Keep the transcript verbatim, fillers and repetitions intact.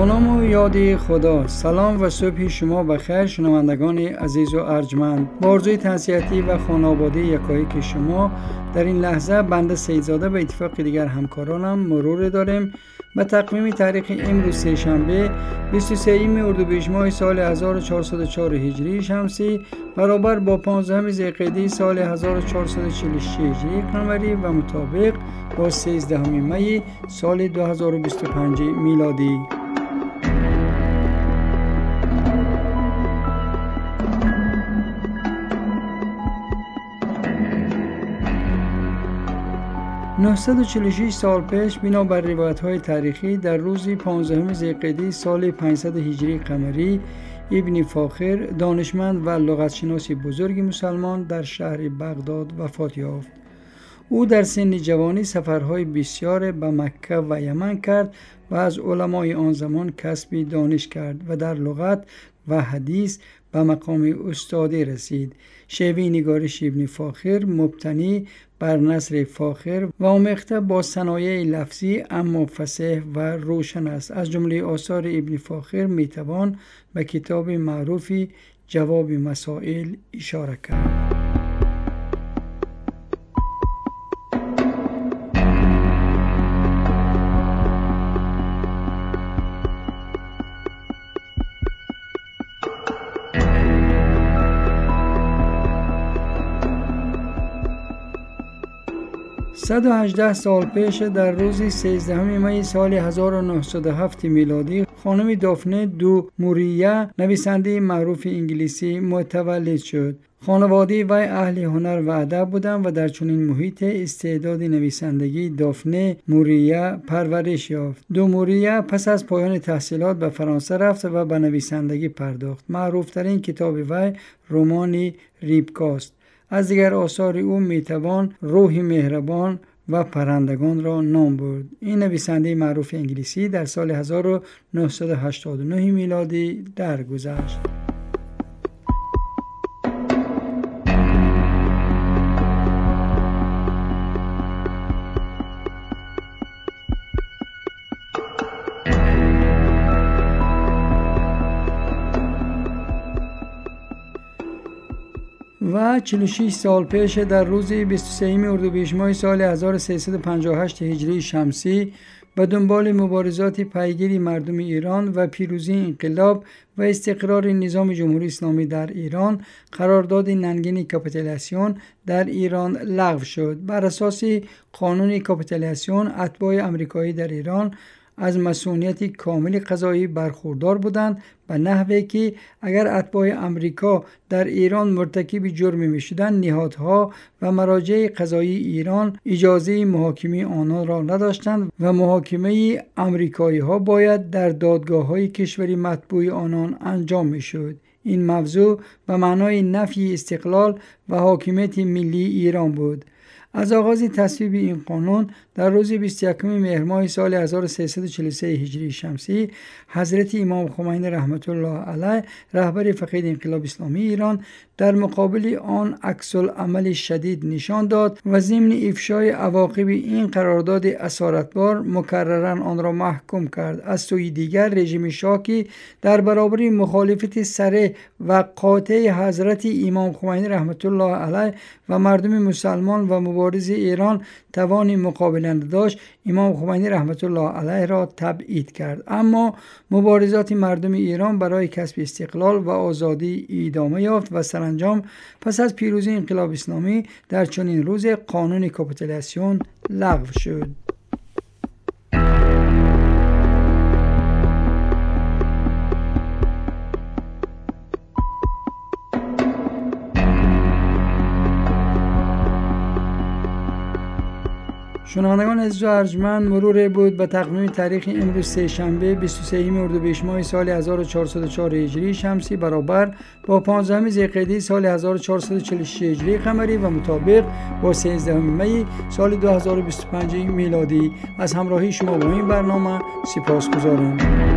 با نام و یاد خدا. سلام و صبح شما بخیر شنوندگان عزیز و ارجمند. با آرزوی تسلیتی و خانواده یکایک شما در این لحظه بنده سیدزاده به اتفاق دیگر همکارانم مرور داریم به تقویم تاریخ امروز سه شنبه بیست و سوم اردیبهشت ماه سال هزار و چهارصد و چهار هجری شمسی برابر با پانزدهم ذوالقعده سال هزار و چهارصد و چهل و شش هجری قمری و مطابق با سیزدهم می سال دو هزار و بیست و پنج میلادی. نهصد و چهل و شش سال پیش بنابر روایت‌های تاریخی در روز پانزدهم ذوالقعده سال پانصد هجری قمری ابن فاخر دانشمند و لغتشناس بزرگ مسلمان در شهر بغداد وفات یافت. او در سن جوانی سفرهای بسیار به مکه و یمن کرد و از علمای آن زمان کسب دانش کرد و در لغت و حدیث به مقام استادی رسید. شیوه نگارش ابن فاخر مبتنی بر نثر فاخر و آمیخته با صنایع لفظی اما فصیح و روشن است. از جمله آثار ابن فاخر میتوان به کتاب معروفی جواب مسائل اشاره کرد. صد و هجده سال پیش در روز سیزدهم می سال هزار و نهصد و هفت میلادی خانم دافنه دو موریه نویسنده معروف انگلیسی متولد شد. خانواده وی اهل هنر و ادب بودند و در چنین محیط استعداد نویسندگی دافنه موریه پرورش یافت. دو موریه پس از پایان تحصیلات به فرانسه رفت و به نویسندگی پرداخت. معروفترین کتاب وی رمان ریبکاست. از دیگر آثار او میتوان روح مهربان و پرندگان را نام برد. این نویسنده معروف انگلیسی در سال هزار و نهصد و هشتاد و نه میلادی درگذشت. و چهل و شش سال پیش در روز بیست و سوم اردیبهشت ماه سال هزار و سیصد و پنجاه و هشت هجری شمسی به دنبال مبارزات پیگیری مردم ایران و پیروزی انقلاب و استقرار نظام جمهوری اسلامی در ایران قرارداد ننگین کاپیتولاسیون در ایران لغو شد. بر اساس قانون کاپیتولاسیون اتباع آمریکایی در ایران از مسئولیت کامل قضایی برخوردار بودند به نحوی که اگر اتباع آمریکا در ایران مرتکب جرمی می‌شدند نهادها و مراجع قضایی ایران اجازه محاکمه آنان را نداشتند و محاکمه آمریکایی‌ها باید در دادگاه‌های کشوری متبوع آنان انجام می‌شد. این موضوع به معنای نفی استقلال و حاکمیت ملی ایران بود. از آغاز تصویب این قانون در روز بیست و یکم مهر ماه سال هزار و سیصد و چهل و سه هجری شمسی حضرت امام خمینی رحمت الله علیه رهبر فقید انقلاب اسلامی ایران در مقابل آن عکس العمل شدید نشان داد و ضمن افشای عواقب این قرارداد اسارتبار مکررا آن را محکوم کرد. از سوی دیگر رژیم شاه که در برابر مخالفت صریح و قاطع حضرت امام خمینی رحمت الله علیه و مردم مسلمان و مبارز ایران توان مقابله داشت، امام خمینی رحمت الله علیه را تبعید کرد. اما مبارزات مردم ایران برای کسب استقلال و آزادی ادامه یافت و سرانجام پس از پیروزی انقلاب اسلامی در چنین روز قانون کاپیتولاسیون لغو شد. شنوندگان عزیز و ارجمند، مرور بود به تقویم تاریخ امروز سه شنبه بیست و سوم اردیبهشت ماه سال هزار و چهارصد و چهار هجری شمسی برابر با پانزدهم ذوالقعده سال هزار و چهارصد و چهل و شش هجری قمری و مطابق با سیزدهم می سال دو هزار و بیست و پنج میلادی. از همراهی شما با این برنامه سپاسگزارم.